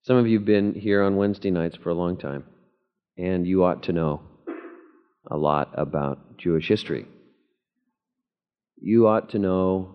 Some of you have been here on Wednesday nights for a long time, and you ought to know a lot about Jewish history. You ought to know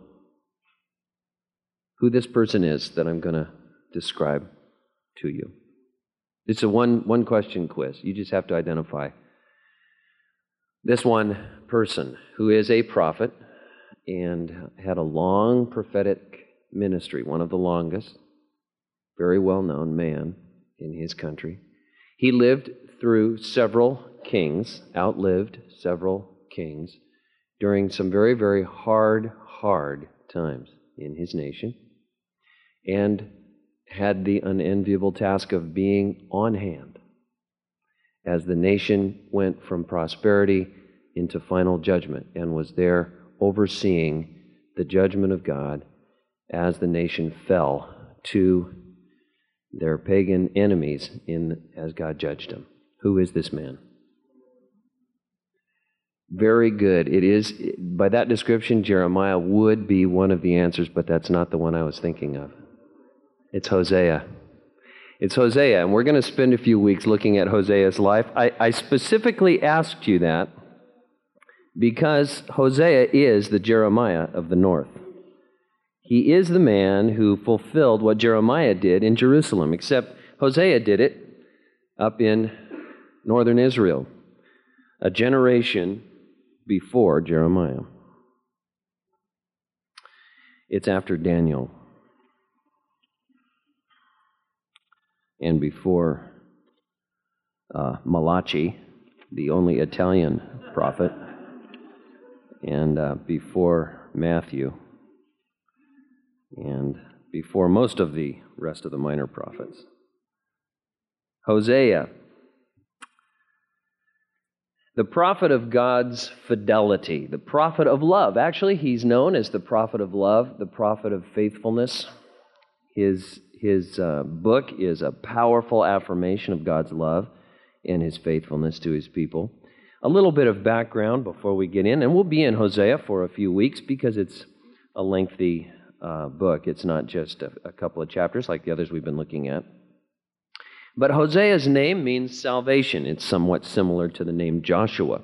who this person is that I'm going to describe to you. It's a one-question quiz. You just have to identify this one person who is a prophet and had a long prophetic ministry, one of the longest, very well-known man in his country. He lived through several kings, outlived several kings, during some very, very hard times in his nation, and had the unenviable task of being on hand as the nation went from prosperity into final judgment, and was there overseeing the judgment of God as the nation fell to their pagan enemies as God judged them. Who is this man? Very good. It is, by that description, Jeremiah would be one of the answers, but that's not the one I was thinking of. It's Hosea. It's Hosea, and we're going to spend a few weeks looking at Hosea's life. I specifically asked you that because Hosea is the Jeremiah of the north. He is the man who fulfilled what Jeremiah did in Jerusalem, except Hosea did it up in northern Israel, a generation before Jeremiah. It's after Daniel and before Malachi, the only Italian prophet, and before Matthew, and before most of the rest of the minor prophets. Hosea, the prophet of God's fidelity, the prophet of love. Actually, he's known as the prophet of love, the prophet of faithfulness. His book is a powerful affirmation of God's love and His faithfulness to His people. A little bit of background before we get in, and we'll be in Hosea for a few weeks because it's a lengthy book. It's not just a couple of chapters like the others we've been looking at. But Hosea's name means salvation. It's somewhat similar to the name Joshua.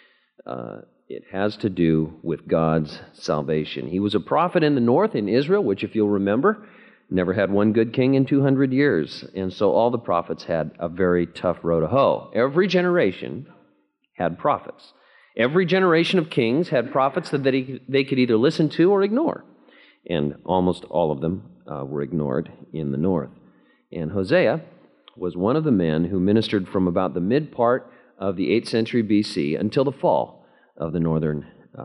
It has to do with God's salvation. He was a prophet in the north, in Israel, which, if you'll remember, never had one good king in 200 years. And so all the prophets had a very tough row to hoe. Every generation had prophets. Every generation of kings had prophets that they could either listen to or ignore. And almost all of them were ignored in the north. And Hosea was one of the men who ministered from about the mid part of the 8th century BC until the fall of the northern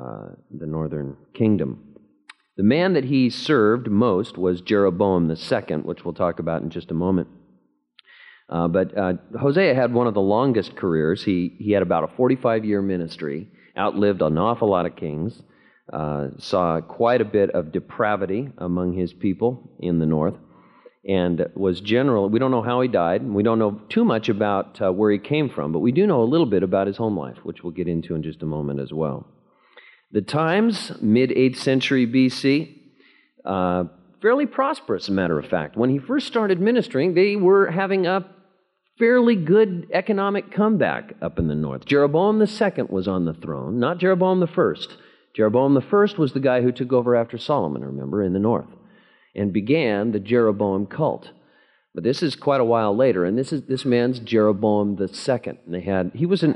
kingdom. The man that he served most was Jeroboam II, which we'll talk about in just a moment. But Hosea had one of the longest careers. He had about a 45-year ministry, outlived an awful lot of kings, saw quite a bit of depravity among his people in the north, and was we don't know how he died, and we don't know too much about where he came from, but we do know a little bit about his home life, which we'll get into in just a moment as well. The times, mid-8th century BC, fairly prosperous, as a matter of fact. When he first started ministering, they were having a fairly good economic comeback up in the north. Jeroboam II was on the throne, not Jeroboam I. Jeroboam I was the guy who took over after Solomon, remember, in the north, and began the Jeroboam cult. But this is quite a while later, and this man's Jeroboam II. And he was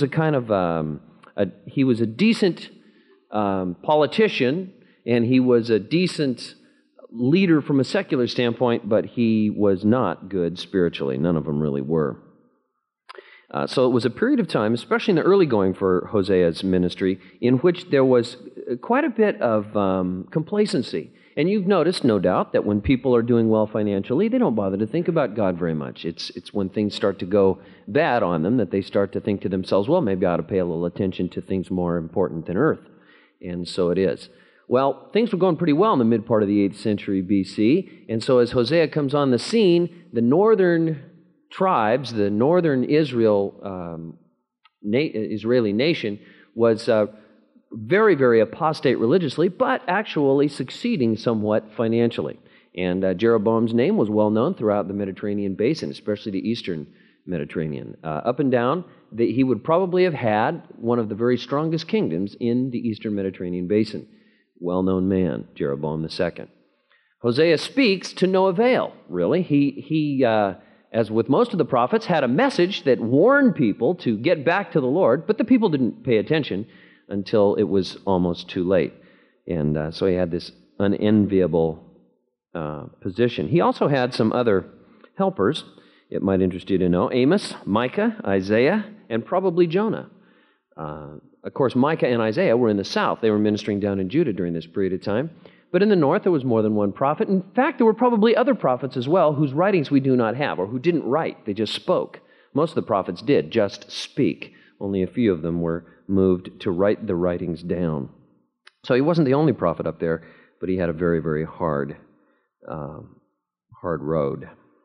a decent politician, and he was a decent leader from a secular standpoint, but he was not good spiritually. None of them really were. So it was a period of time, especially in the early going for Hosea's ministry, in which there was quite a bit of complacency. And you've noticed, no doubt, that when people are doing well financially, they don't bother to think about God very much. It's when things start to go bad on them that they start to think to themselves, well, maybe I ought to pay a little attention to things more important than earth. And so it is. Well, things were going pretty well in the mid part of the 8th century BC, and so as Hosea comes on the scene, the northern tribes, the northern Israeli nation, was very, very apostate religiously, but actually succeeding somewhat financially. And Jeroboam's name was well known throughout the Mediterranean basin, especially the eastern Mediterranean. Up and down, he would probably have had one of the very strongest kingdoms in the eastern Mediterranean basin. Well-known man, Jeroboam II. Hosea speaks to no avail, really. He as with most of the prophets, had a message that warned people to get back to the Lord, but the people didn't pay attention until it was almost too late. And so he had this unenviable position. He also had some other helpers, it might interest you to know: Amos, Micah, Isaiah, and probably Jonah. Of course, Micah and Isaiah were in the south. They were ministering down in Judah during this period of time. But in the north, there was more than one prophet. In fact, there were probably other prophets as well whose writings we do not have, or who didn't write. They just spoke. Most of the prophets did just speak. Only a few of them were moved to write the writings down. So he wasn't the only prophet up there, but he had a very, very hard road.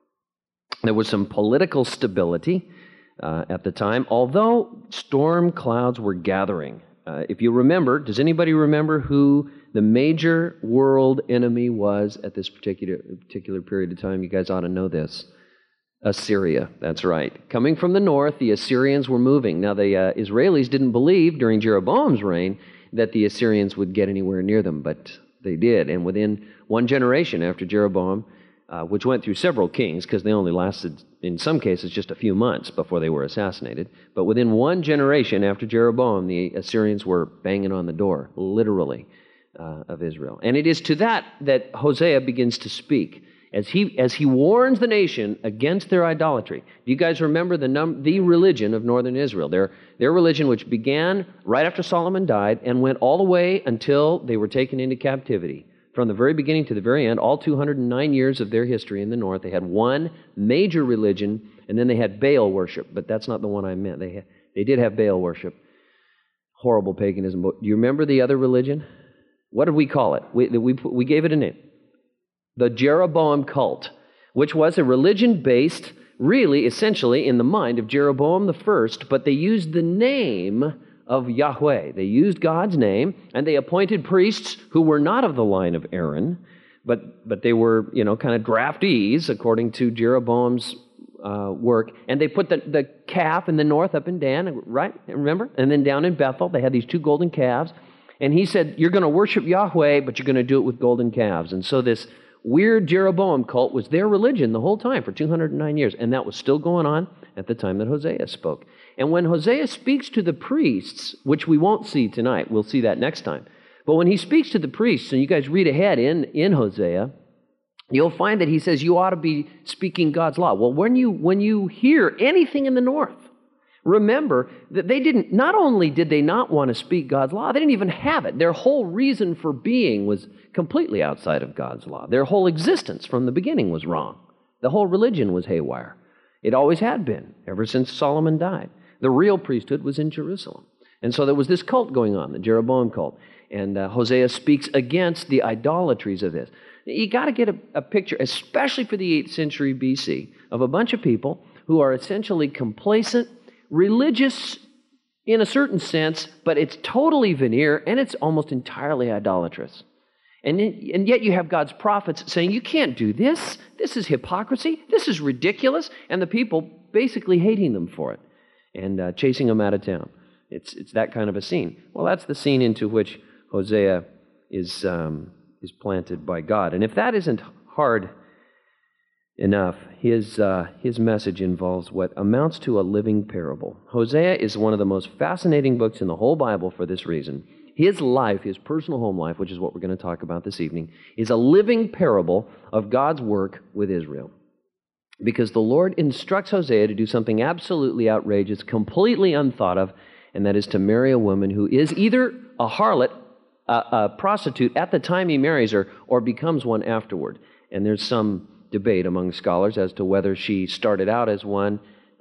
There was some political stability at the time, although storm clouds were gathering. If you remember, does anybody remember who the major world enemy was at this particular period of time? You guys ought to know this. Assyria, that's right. Coming from the north, the Assyrians were moving. Now, the Israelis didn't believe during Jeroboam's reign that the Assyrians would get anywhere near them, but they did. And within one generation after Jeroboam, which went through several kings, because they only lasted, in some cases, just a few months before they were assassinated. But within one generation after Jeroboam, the Assyrians were banging on the door, literally, of Israel. And it is to that Hosea begins to speak, as he warns the nation against their idolatry. Do you guys remember the religion of northern Israel? Their religion, which began right after Solomon died and went all the way until they were taken into captivity. From the very beginning to the very end, all 209 years of their history in the north, they had one major religion, and then they had Baal worship. But that's not the one I meant. They did have Baal worship. Horrible paganism. But do you remember the other religion? What did we call it? We gave it a name. The Jeroboam cult, which was a religion based, really, essentially, in the mind of Jeroboam I, but they used the name of Yahweh. They used God's name, and they appointed priests who were not of the line of Aaron, but they were, kind of draftees according to Jeroboam's work. And they put the calf in the north up in Dan, right? Remember? And then down in Bethel, they had these two golden calves. And he said, you're going to worship Yahweh, but you're going to do it with golden calves. And so this weird Jeroboam cult was their religion the whole time for 209 years. And that was still going on at the time that Hosea spoke. And when Hosea speaks to the priests, which we won't see tonight, we'll see that next time. But when he speaks to the priests, and you guys read ahead in Hosea, you'll find that he says you ought to be speaking God's law. Well, when you hear anything in the north, remember that not only did they not want to speak God's law, they didn't even have it. Their whole reason for being was completely outside of God's law. Their whole existence from the beginning was wrong. The whole religion was haywire. It always had been, ever since Solomon died. The real priesthood was in Jerusalem. And so there was this cult going on, the Jeroboam cult. And Hosea speaks against the idolatries of this. You got to get a picture, especially for the 8th century BC, of a bunch of people who are essentially complacent, religious in a certain sense, but it's totally veneer, and it's almost entirely idolatrous. And yet you have God's prophets saying, you can't do this. This is hypocrisy. This is ridiculous. And the people basically hating them for it and chasing them out of town. It's that kind of a scene. Well, that's the scene into which Hosea is planted by God. And if that isn't hard enough, his message involves what amounts to a living parable. Hosea is one of the most fascinating books in the whole Bible for this reason. His life, his personal home life, which is what we're going to talk about this evening, is a living parable of God's work with Israel. Because the Lord instructs Hosea to do something absolutely outrageous, completely unthought of, and that is to marry a woman who is either a harlot, a prostitute at the time he marries her, or becomes one afterward. And there's some debate among scholars as to whether she started out as one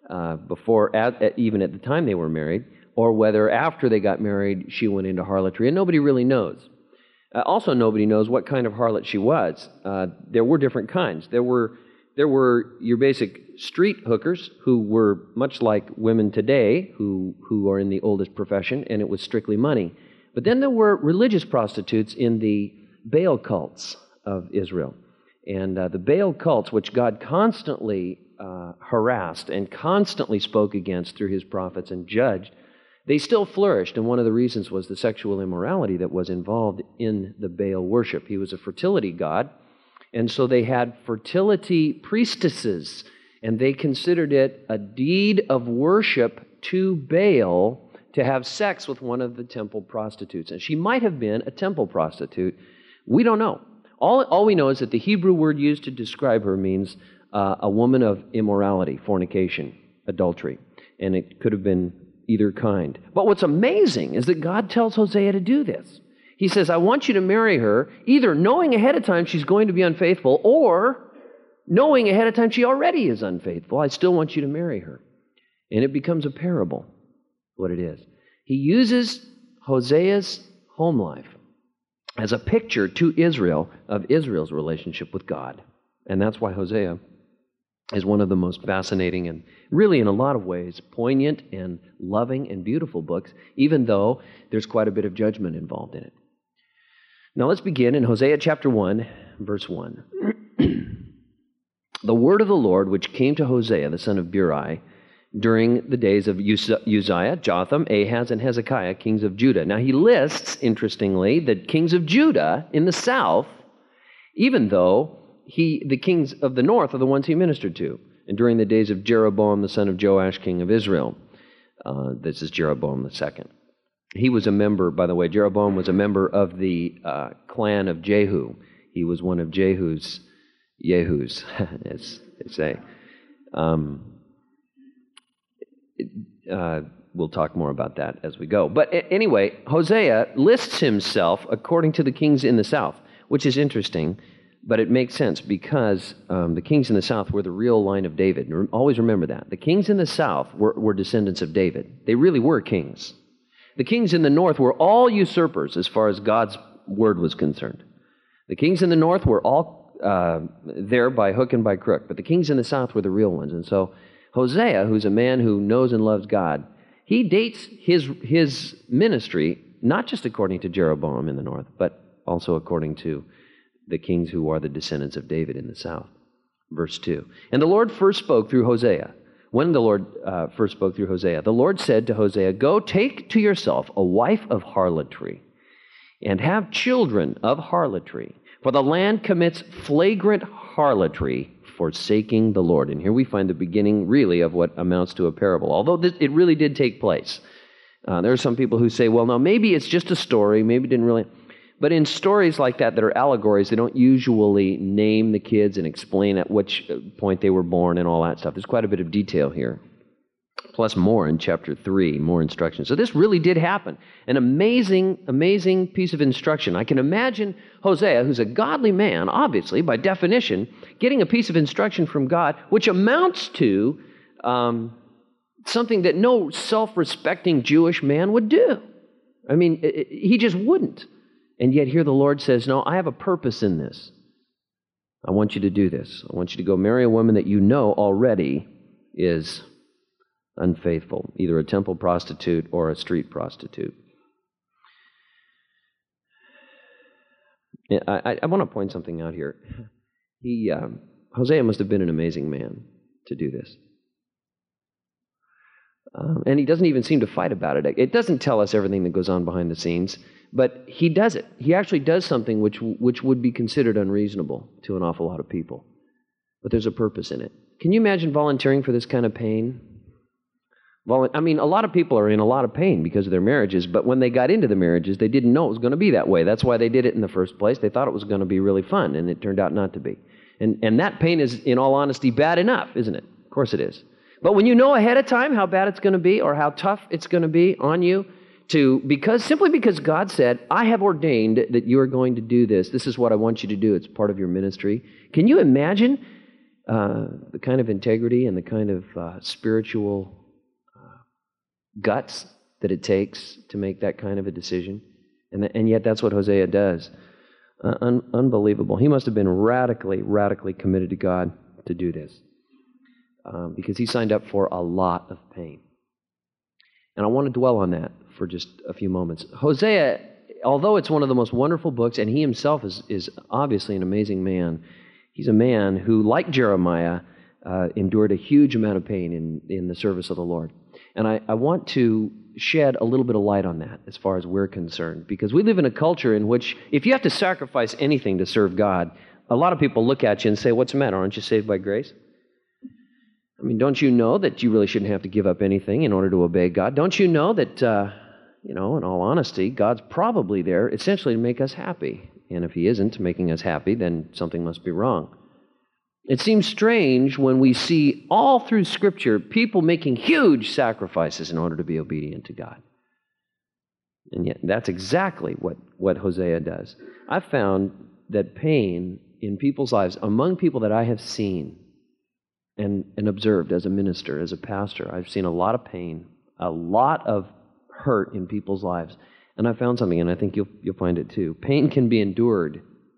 even at the time they were married, or whether after they got married she went into harlotry. And nobody really knows. Also, nobody knows what kind of harlot she was. There were different kinds. There were your basic street hookers who were much like women today who are in the oldest profession, and it was strictly money. But then there were religious prostitutes in the Baal cults of Israel. And the Baal cults, which God constantly harassed and constantly spoke against through his prophets and judged, they still flourished. And one of the reasons was the sexual immorality that was involved in the Baal worship. He was a fertility god, and so they had fertility priestesses, and they considered it a deed of worship to Baal to have sex with one of the temple prostitutes. And she might have been a temple prostitute. We don't know. All we know is that the Hebrew word used to describe her means a woman of immorality, fornication, adultery. And it could have been either kind. But what's amazing is that God tells Hosea to do this. He says, I want you to marry her, either knowing ahead of time she's going to be unfaithful, or knowing ahead of time she already is unfaithful. I still want you to marry her. And it becomes a parable, what it is. He uses Hosea's home life as a picture to Israel of Israel's relationship with God. And that's why Hosea is one of the most fascinating and really in a lot of ways poignant and loving and beautiful books, even though there's quite a bit of judgment involved in it. Now let's begin in Hosea chapter 1, verse 1. The word of the Lord which came to Hosea, the son of Beeri, during the days of Uzziah, Jotham, Ahaz, and Hezekiah, kings of Judah. Now he lists, interestingly, the kings of Judah in the south, even though the kings of the north are the ones he ministered to. And during the days of Jeroboam, the son of Joash, king of Israel. This is Jeroboam the second. He was a member, by the way, Jeroboam was a member of the clan of Jehu. He was one of Jehu's, as they say. We'll talk more about that as we go. But anyway, Hosea lists himself according to the kings in the south, which is interesting, but it makes sense because the kings in the south were the real line of David. Always remember that. The kings in the south were descendants of David. They really were kings. The kings in the north were all usurpers as far as God's word was concerned. The kings in the north were all there by hook and by crook, but the kings in the south were the real ones. And so Hosea, who's a man who knows and loves God, he dates his ministry not just according to Jeroboam in the north, but also according to the kings who are the descendants of David in the south. Verse 2. And the Lord first spoke through Hosea. When the Lord first spoke through Hosea, the Lord said to Hosea, Go take to yourself a wife of harlotry, and have children of harlotry, for the land commits flagrant harlotry, forsaking the Lord. And here we find the beginning, really, of what amounts to a parable, although it really did take place. There are some people who say, well, no, maybe it's just a story, maybe it didn't really... But in stories like that are allegories, they don't usually name the kids and explain at which point they were born and all that stuff. There's quite a bit of detail here. Plus more in chapter 3, more instructions. So this really did happen. An amazing, amazing piece of instruction. I can imagine Hosea, who's a godly man, obviously, by definition, getting a piece of instruction from God, which amounts to something that no self-respecting Jewish man would do. I mean, he just wouldn't. And yet here the Lord says, no, I have a purpose in this. I want you to do this. I want you to go marry a woman that you know already is unfaithful, either a temple prostitute or a street prostitute. I want to point something out here. Hosea must have been an amazing man to do this. And he doesn't even seem to fight about it. It doesn't tell us everything that goes on behind the scenes, but he does it. He actually does something which would be considered unreasonable to an awful lot of people. But there's a purpose in it. Can you imagine volunteering for this kind of pain? I mean, a lot of people are in a lot of pain because of their marriages, but when they got into the marriages, they didn't know it was going to be that way. That's why they did it in the first place. They thought it was going to be really fun, and it turned out not to be. And that pain is, in all honesty, bad enough, isn't it? Of course it is. But when you know ahead of time how bad it's going to be or how tough it's going to be on you, simply because God said, I have ordained that you are going to do this. This is what I want you to do. It's part of your ministry. Can you imagine the kind of integrity and the kind of spiritual guts that it takes to make that kind of a decision? And yet that's what Hosea does. Unbelievable. He must have been radically committed to God to do this. Because he signed up for a lot of pain. And I want to dwell on that for just a few moments. Hosea, although it's one of the most wonderful books, and he himself is obviously an amazing man, He's a man who, like Jeremiah, endured a huge amount of pain in the service of the Lord. And I want to shed a little bit of light on that as far as we're concerned, because we live in a culture in which if you have to sacrifice anything to serve God, a lot of people look at you and say, what's the matter? Aren't you saved by grace? I mean, don't you know that you really shouldn't have to give up anything in order to obey God? Don't you know that, in all honesty, God's probably there essentially to make us happy. And if He isn't making us happy, then something must be wrong. It seems strange when we see all through Scripture people making huge sacrifices in order to be obedient to God. And yet that's exactly what Hosea does. I've found that pain in people's lives, among people that I have seen and observed as a minister, as a pastor, I've seen a lot of pain, a lot of hurt in people's lives. And I found something, and I think you'll find it too. Pain can be endured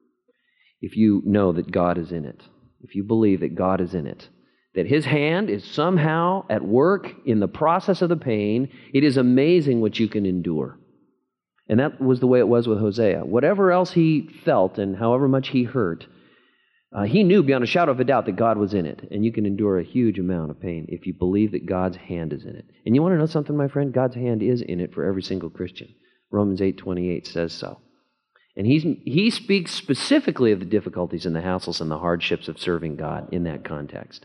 if you know that God is in it. If you believe that God is in it, that His hand is somehow at work in the process of the pain, it is amazing what you can endure. And that was the way it was with Hosea. Whatever else he felt and however much he hurt, he knew beyond a shadow of a doubt that God was in it. And you can endure a huge amount of pain if you believe that God's hand is in it. And you want to know something, my friend? God's hand is in it for every single Christian. Romans 8:28 says so. And he speaks specifically of the difficulties and the hassles and the hardships of serving God in that context.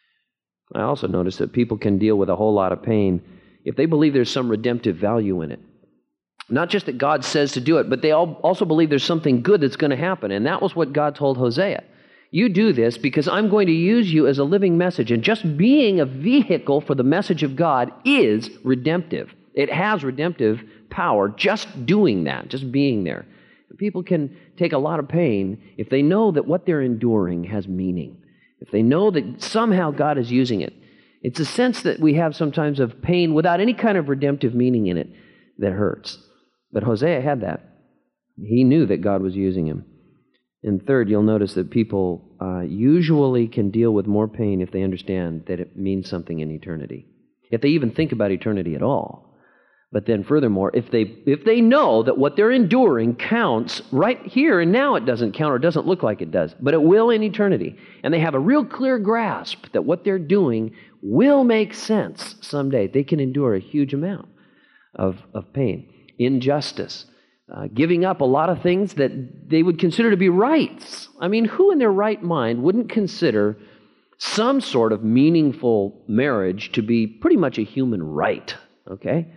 I also notice that people can deal with a whole lot of pain if they believe there's some redemptive value in it. Not just that God says to do it, but they also believe there's something good that's going to happen. And that was what God told Hosea. You do this because I'm going to use you as a living message. And just being a vehicle for the message of God is redemptive. It has redemptive power just doing that, just being there. People can take a lot of pain if they know that what they're enduring has meaning. If they know that somehow God is using it. It's a sense that we have sometimes of pain without any kind of redemptive meaning in it that hurts. But Hosea had that. He knew that God was using him. And third, you'll notice that people usually can deal with more pain if they understand that it means something in eternity. If they even think about eternity at all. But then furthermore, if they know that what they're enduring counts right here and now, it doesn't count or doesn't look like it does, but it will in eternity. And they have a real clear grasp that what they're doing will make sense someday. They can endure a huge amount of pain, injustice, giving up a lot of things that they would consider to be rights. I mean, who in their right mind wouldn't consider some sort of meaningful marriage to be pretty much a human right, okay?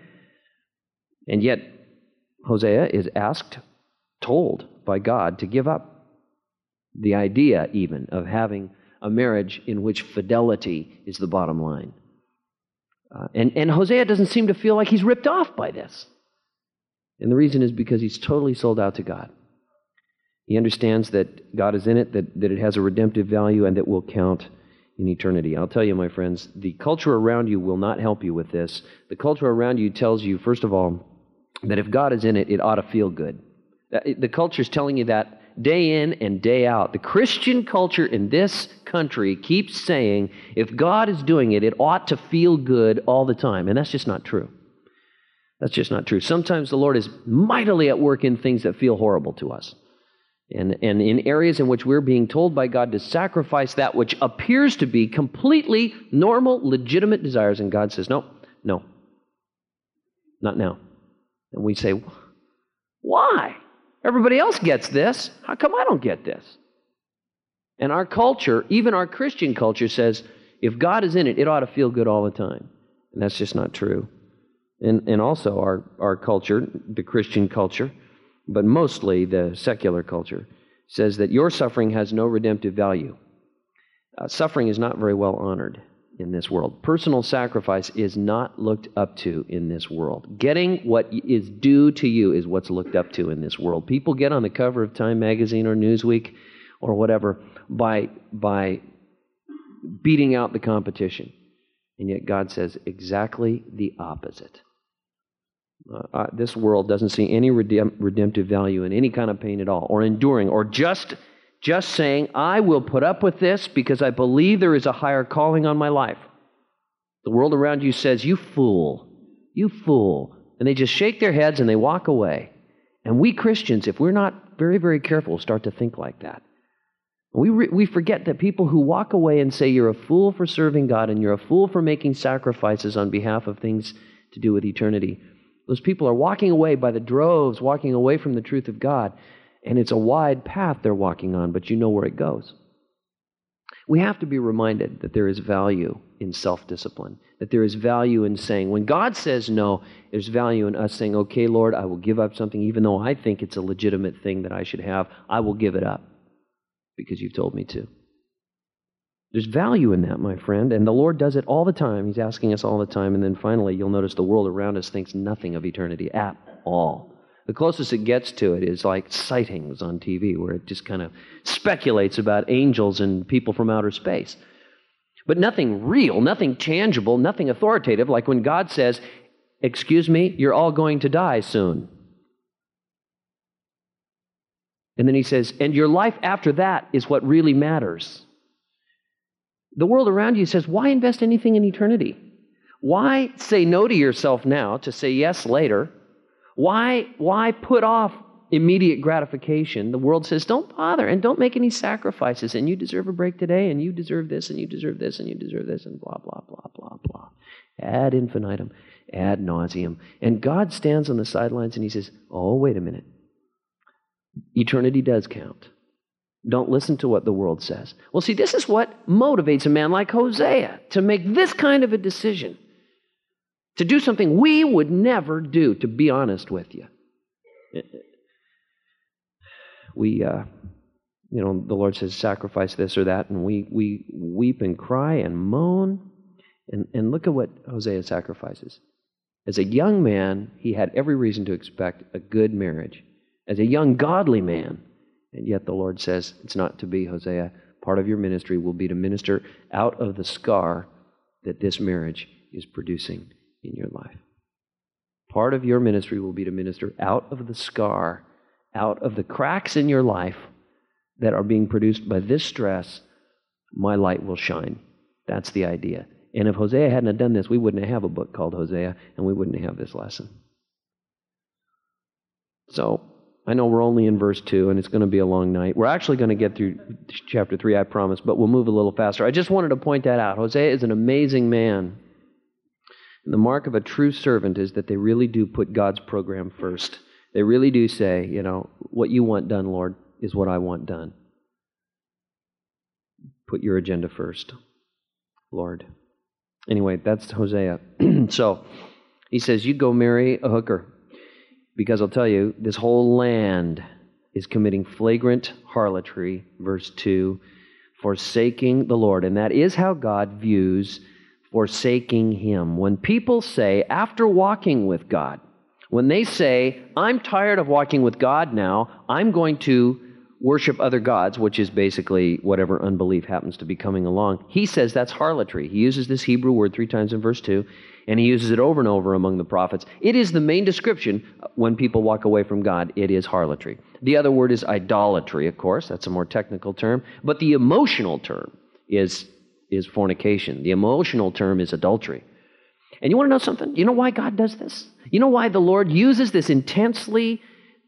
And yet, Hosea is told by God to give up the idea even of having a marriage in which fidelity is the bottom line. And Hosea doesn't seem to feel like he's ripped off by this. And the reason is because he's totally sold out to God. He understands that God is in it, that it has a redemptive value, and that will count in eternity. I'll tell you, my friends, the culture around you will not help you with this. The culture around you tells you, first of all, that if God is in it, it ought to feel good. The culture is telling you that day in and day out. The Christian culture in this country keeps saying, if God is doing it, it ought to feel good all the time. And that's just not true. That's just not true. Sometimes the Lord is mightily at work in things that feel horrible to us. And in areas in which we're being told by God to sacrifice that which appears to be completely normal, legitimate desires. And God says, no, not now. And we say, why? Everybody else gets this. How come I don't get this? And our culture, even our Christian culture, says, if God is in it, it ought to feel good all the time. And that's just not true. And also our culture, the Christian culture, but mostly the secular culture, says that your suffering has no redemptive value. Suffering is not very well honored in this world. Personal sacrifice is not looked up to in this world. Getting what is due to you is what's looked up to in this world. People get on the cover of Time magazine or Newsweek or whatever by beating out the competition. And yet God says exactly the opposite. This world doesn't see any redemptive value in any kind of pain at all, or enduring, or just saying, I will put up with this because I believe there is a higher calling on my life. The world around you says, you fool. And they just shake their heads and they walk away. And we Christians, if we're not very, very careful, start to think like that. We forget that people who walk away and say you're a fool for serving God and you're a fool for making sacrifices on behalf of things to do with eternity, those people are walking away by the droves, walking away from the truth of God, and it's a wide path they're walking on, but you know where it goes. We have to be reminded that there is value in self-discipline, that there is value in saying, when God says no, there's value in us saying, okay, Lord, I will give up something, even though I think it's a legitimate thing that I should have, I will give it up because you've told me to. There's value in that, my friend, and the Lord does it all the time. He's asking us all the time, and then finally you'll notice the world around us thinks nothing of eternity at all. The closest it gets to it is like sightings on TV, where it just kind of speculates about angels and people from outer space. But nothing real, nothing tangible, nothing authoritative, like when God says, excuse me, you're all going to die soon. And then he says, and your life after that is what really matters. The world around you says, why invest anything in eternity? Why say no to yourself now to say yes later? Why put off immediate gratification? The world says, don't bother and don't make any sacrifices, and you deserve a break today, and you deserve this, and you deserve this, and you deserve this, and blah, blah, blah, blah, blah. Ad infinitum, ad nauseum. And God stands on the sidelines and he says, oh, wait a minute. Eternity does count. Don't listen to what the world says. Well, see, this is what motivates a man like Hosea to make this kind of a decision. To do something we would never do, to be honest with you. The Lord says, sacrifice this or that, and we weep and cry and moan. And look at what Hosea sacrifices. As a young man, he had every reason to expect a good marriage. As a young godly man, and yet the Lord says, it's not to be, Hosea. Part of your ministry will be to minister out of the scar that this marriage is producing in your life. Part of your ministry will be to minister out of the scar, out of the cracks in your life that are being produced by this stress. My light will shine. That's the idea. And if Hosea hadn't done this, we wouldn't have a book called Hosea, and we wouldn't have this lesson. So, I know we're only in verse 2, and it's going to be a long night. We're actually going to get through chapter 3, I promise, but we'll move a little faster. I just wanted to point that out. Hosea is an amazing man. And the mark of a true servant is that they really do put God's program first. They really do say, what you want done, Lord, is what I want done. Put your agenda first, Lord. Anyway, that's Hosea. So, he says, you go marry a hooker. Because I'll tell you, this whole land is committing flagrant harlotry, verse 2, forsaking the Lord. And that is how God views forsaking Him. When people say, after walking with God, when they say, I'm tired of walking with God now, I'm going to worship other gods, which is basically whatever unbelief happens to be coming along, he says that's harlotry. He uses this Hebrew word 3 times in verse 2, and he uses it over and over among the prophets. It is the main description when people walk away from God. It is harlotry. The other word is idolatry, of course. That's a more technical term. But the emotional term is fornication. The emotional term is adultery. And you want to know something? You know why God does this? You know why the Lord uses this intensely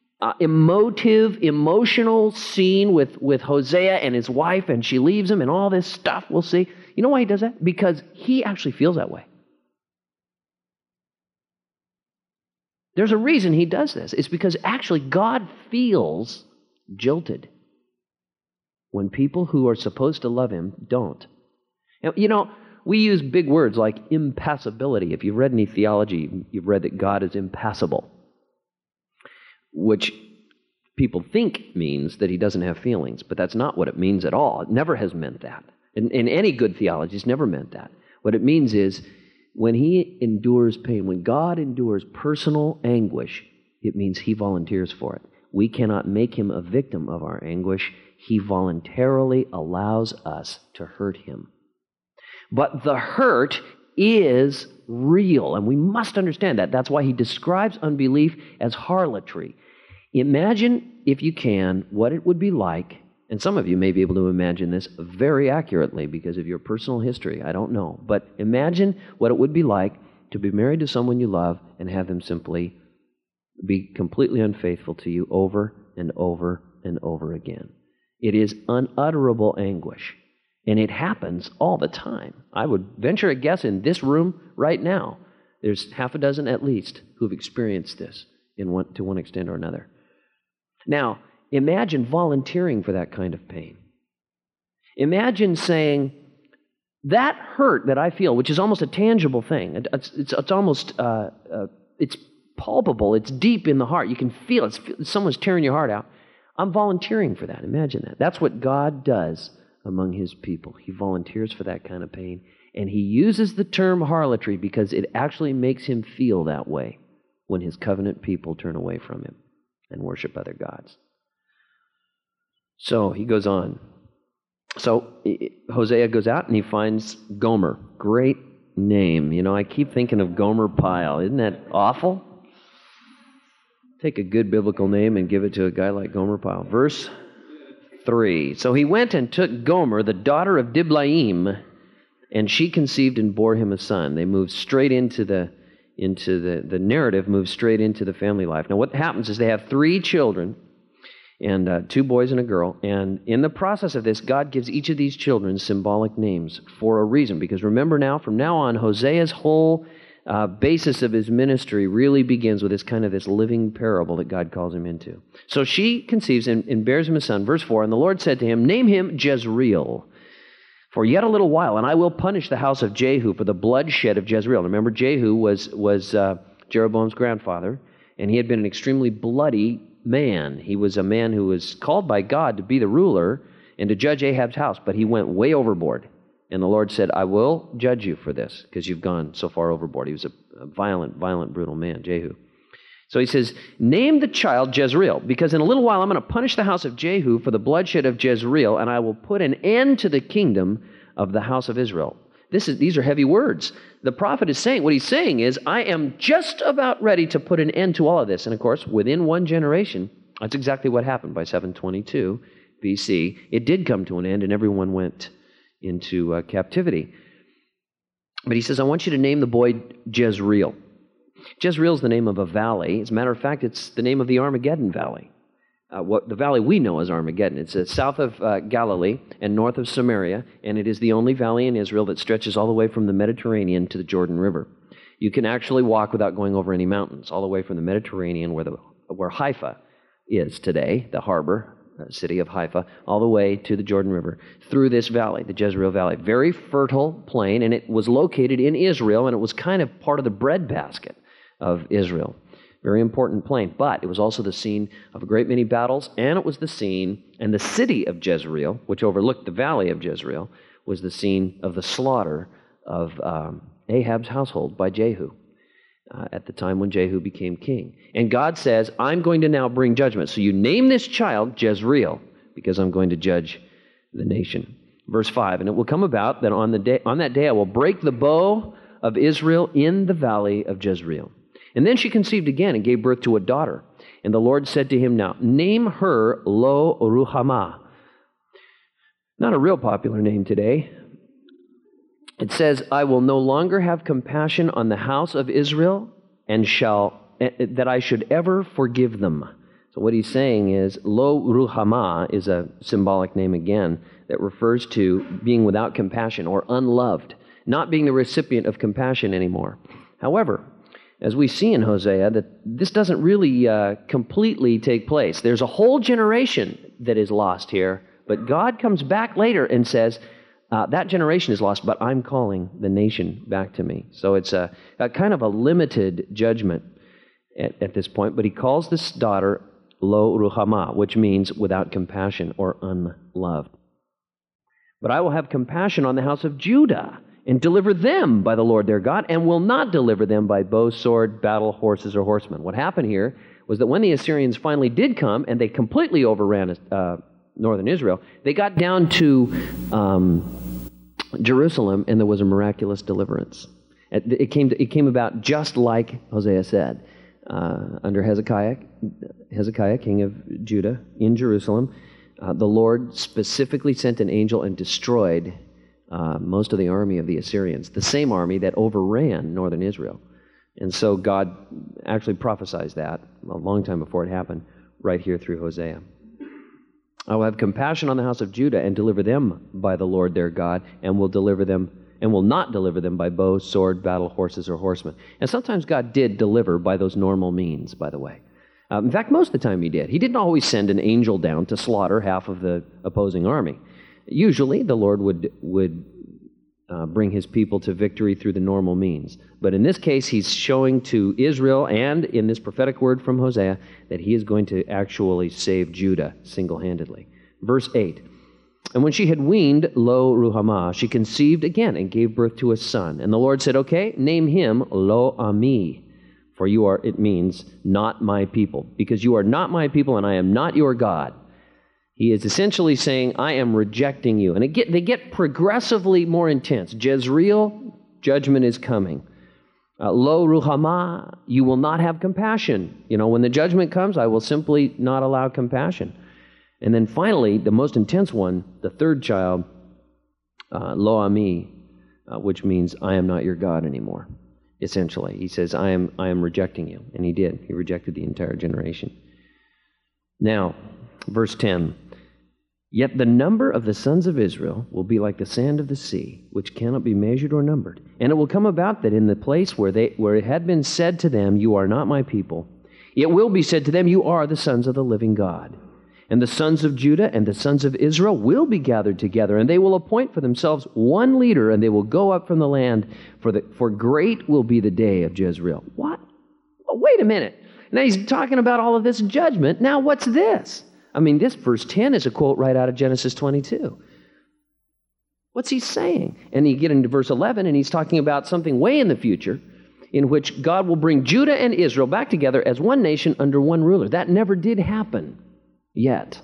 emotional scene with Hosea and his wife, and she leaves him and all this stuff, we'll see. You know why he does that? Because he actually feels that way. There's a reason he does this. It's because actually God feels jilted when people who are supposed to love him don't. We use big words like impassibility. If you've read any theology, you've read that God is impassible, which people think means that he doesn't have feelings, but that's not what it means at all. It never has meant that. In any good theology, it's never meant that. What it means is when he endures pain, when God endures personal anguish, it means he volunteers for it. We cannot make him a victim of our anguish. He voluntarily allows us to hurt him. But the hurt is real, and we must understand that. That's why he describes unbelief as harlotry. Imagine, if you can, what it would be like, and some of you may be able to imagine this very accurately because of your personal history. I don't know. But imagine what it would be like to be married to someone you love and have them simply be completely unfaithful to you over and over and over again. It is unutterable anguish. And it happens all the time. I would venture a guess in this room right now, there's half a dozen at least who've experienced this to one extent or another. Now, imagine volunteering for that kind of pain. Imagine saying, that hurt that I feel, which is almost a tangible thing, it's almost, it's palpable, it's deep in the heart. You can feel it. Someone's tearing your heart out. I'm volunteering for that. Imagine that. That's what God does among His people. He volunteers for that kind of pain. And He uses the term harlotry because it actually makes Him feel that way when His covenant people turn away from Him and worship other gods. So he goes on. So Hosea goes out and he finds Gomer. Great name. You know, I keep thinking of Gomer Pyle. Isn't that awful? Take a good biblical name and give it to a guy like Gomer Pyle. Verse 3. So he went and took Gomer, the daughter of Diblaim, and she conceived and bore him a son. They moved straight into the narrative, moves straight into the family life. Now what happens is they have 3 children, and 2 boys and a girl. And in the process of this, God gives each of these children symbolic names for a reason. Because remember now, from now on, Hosea's whole basis of his ministry really begins with this living parable that God calls him into. So she conceives and bears him a son. Verse 4, and the Lord said to him, name him Jezreel, for yet a little while, and I will punish the house of Jehu for the bloodshed of Jezreel. Remember, Jehu was Jeroboam's grandfather, and he had been an extremely bloody man. He was a man who was called by God to be the ruler and to judge Ahab's house, but he went way overboard. And the Lord said, I will judge you for this because you've gone so far overboard. He was a violent, brutal man, Jehu. So he says, name the child Jezreel, because in a little while I'm going to punish the house of Jehu for the bloodshed of Jezreel, and I will put an end to the kingdom of the house of Israel. These are heavy words. The prophet is saying, what he's saying is, I am just about ready to put an end to all of this. And of course, within one generation, that's exactly what happened. By 722 BC, it did come to an end, and everyone went into captivity. But he says, I want you to name the boy Jezreel. Jezreel is the name of a valley. As a matter of fact, it's the name of the Armageddon Valley. The valley we know as Armageddon. It's south of Galilee and north of Samaria, and it is the only valley in Israel that stretches all the way from the Mediterranean to the Jordan River. You can actually walk without going over any mountains, all the way from the Mediterranean, where Haifa is today, the harbor city of Haifa, all the way to the Jordan River, through this valley, the Jezreel Valley. Very fertile plain, and it was located in Israel, and it was kind of part of the breadbasket of Israel. Very important plain, but it was also the scene of a great many battles, and it was the scene, and the city of Jezreel, which overlooked the valley of Jezreel, was the scene of the slaughter of Ahab's household by Jehu at the time when Jehu became king. And God says, I'm going to now bring judgment. So you name this child Jezreel, because I'm going to judge the nation. Verse 5, and it will come about that on that day I will break the bow of Israel in the valley of Jezreel. And then she conceived again and gave birth to a daughter. And the Lord said to him, now, name her Lo Ruhamah. Not a real popular name today. It says, I will no longer have compassion on the house of Israel, and that I should ever forgive them. So what he's saying is, Lo Ruhamah is a symbolic name again that refers to being without compassion or unloved, not being the recipient of compassion anymore. However, as we see in Hosea, that this doesn't really completely take place. There's a whole generation that is lost here, but God comes back later and says, that generation is lost, but I'm calling the nation back to me. So it's a kind of a limited judgment at this point, but he calls this daughter Lo Ruhamah, which means without compassion or unloved. But I will have compassion on the house of Judah, and deliver them by the Lord their God, and will not deliver them by bow, sword, battle, horses, or horsemen. What happened here was that when the Assyrians finally did come, and they completely overran northern Israel, they got down to Jerusalem, and there was a miraculous deliverance. It came about just like Hosea said. Under Hezekiah, king of Judah, in Jerusalem, the Lord specifically sent an angel and destroyed most of the army of the Assyrians, the same army that overran northern Israel. And so God actually prophesied that a long time before it happened, right here through Hosea. I will have compassion on the house of Judah and deliver them by the Lord their God, and will not deliver them by bow, sword, battle, horses, or horsemen. And sometimes God did deliver by those normal means, by the way. In fact, most of the time he did. He didn't always send an angel down to slaughter half of the opposing army. Usually the Lord would bring his people to victory through the normal means. But in this case, he's showing to Israel and in this prophetic word from Hosea that he is going to actually save Judah single-handedly. Verse 8, and when she had weaned Lo Ruhamah, she conceived again and gave birth to a son. And the Lord said, okay, name him Lo Ami, for you are, it means, not my people, because you are not my people and I am not your God. He is essentially saying, I am rejecting you. And they get progressively more intense. Jezreel, judgment is coming. Lo Ruhamah, you will not have compassion. When the judgment comes, I will simply not allow compassion. And then finally, the most intense one, the third child, Lo Ami, which means I am not your God anymore. Essentially, he says, I am rejecting you. And he did. He rejected the entire generation. Now, verse 10, yet the number of the sons of Israel will be like the sand of the sea, which cannot be measured or numbered. And it will come about that in the place where it had been said to them, you are not my people, it will be said to them, you are the sons of the living God. And the sons of Judah and the sons of Israel will be gathered together, and they will appoint for themselves one leader, and they will go up from the land, for great will be the day of Jezreel. What? Oh, wait a minute. Now he's talking about all of this judgment. Now what's this? This verse 10 is a quote right out of Genesis 22. What's he saying? And you get into verse 11, and he's talking about something way in the future in which God will bring Judah and Israel back together as one nation under one ruler. That never did happen yet.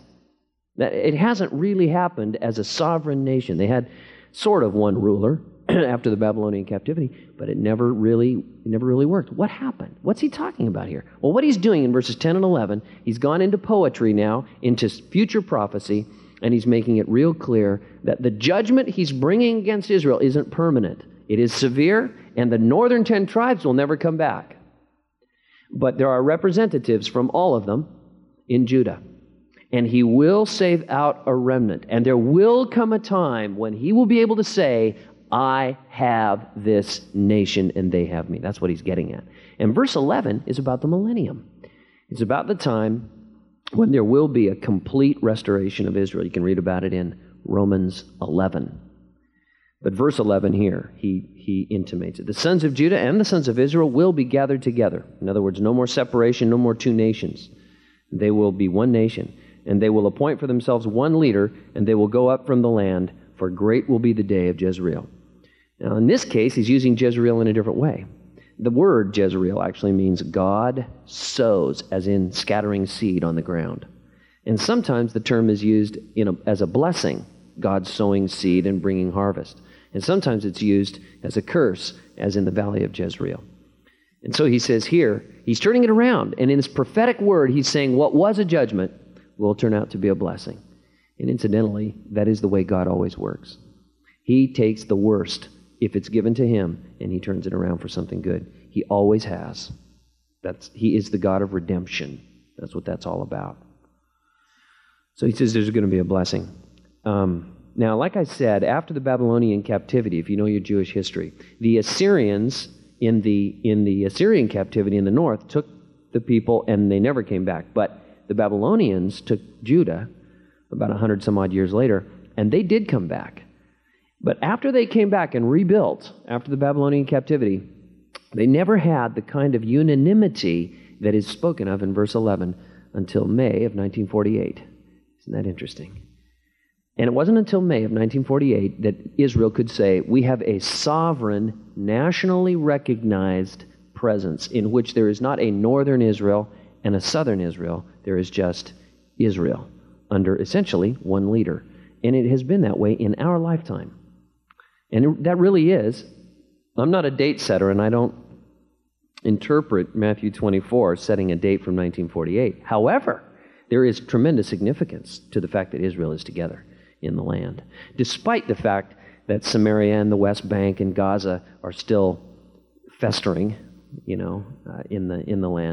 It hasn't really happened as a sovereign nation. They had sort of one ruler after the Babylonian captivity, but it never really worked. What happened? What's he talking about here? Well, what he's doing in verses 10 and 11, he's gone into poetry now, into future prophecy, and he's making it real clear that the judgment he's bringing against Israel isn't permanent. It is severe, and the northern 10 tribes will never come back. But there are representatives from all of them in Judah. And he will save out a remnant. And there will come a time when he will be able to say, I have this nation and they have me. That's what he's getting at. And verse 11 is about the millennium. It's about the time when there will be a complete restoration of Israel. You can read about it in Romans 11. But verse 11 here, he intimates it. The sons of Judah and the sons of Israel will be gathered together. In other words, no more separation, no more two nations. They will be one nation. And they will appoint for themselves one leader, and they will go up from the land, for great will be the day of Jezreel. Now, in this case, he's using Jezreel in a different way. The word Jezreel actually means God sows, as in scattering seed on the ground. And sometimes the term is used as a blessing, God sowing seed and bringing harvest. And sometimes it's used as a curse, as in the valley of Jezreel. And so he says here, he's turning it around. And in his prophetic word, he's saying what was a judgment will turn out to be a blessing. And incidentally, that is the way God always works. He takes the worst, if it's given to him, and he turns it around for something good. He always has. He is the God of redemption. That's what that's all about. So he says there's going to be a blessing. Now, like I said, after the Babylonian captivity, if you know your Jewish history, the Assyrians in the Assyrian captivity in the north took the people and they never came back. But the Babylonians took Judah about 100 some odd years later, and they did come back. But after they came back and rebuilt, after the Babylonian captivity, they never had the kind of unanimity that is spoken of in verse 11 until May of 1948. Isn't that interesting? And it wasn't until May of 1948 that Israel could say, we have a sovereign, nationally recognized presence in which there is not a northern Israel and a southern Israel. There is just Israel under essentially one leader. And it has been that way in our lifetime. And that really is, I'm not a date setter and I don't interpret Matthew 24 setting a date from 1948. However, there is tremendous significance to the fact that Israel is together in the land, despite the fact that Samaria and the West Bank and Gaza are still festering, in the land.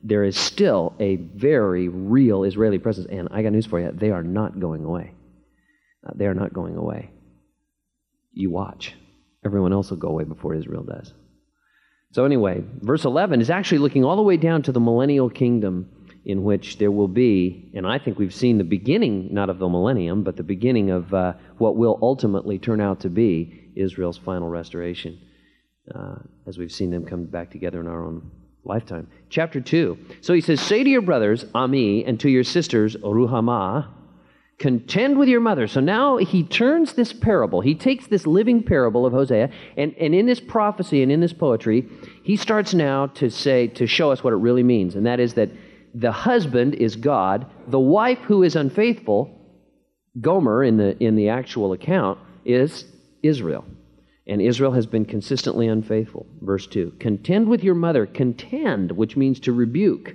there is still a very real Israeli presence. And I got news for you, they are not going away. They are not going away. You watch. Everyone else will go away before Israel does. So anyway, verse 11 is actually looking all the way down to the millennial kingdom, in which there will be, and I think we've seen the beginning, not of the millennium, but the beginning of what will ultimately turn out to be Israel's final restoration, as we've seen them come back together in our own lifetime. Chapter 2. So he says, say to your brothers, Ami, and to your sisters, Ruhamah, contend with your mother. So now he turns this parable. He takes this living parable of Hosea, and in this prophecy and in this poetry, he starts now to show us what it really means, and that is that the husband is God. The wife who is unfaithful, Gomer in the actual account, is Israel. And Israel has been consistently unfaithful. Verse 2, contend with your mother. Contend, which means to rebuke.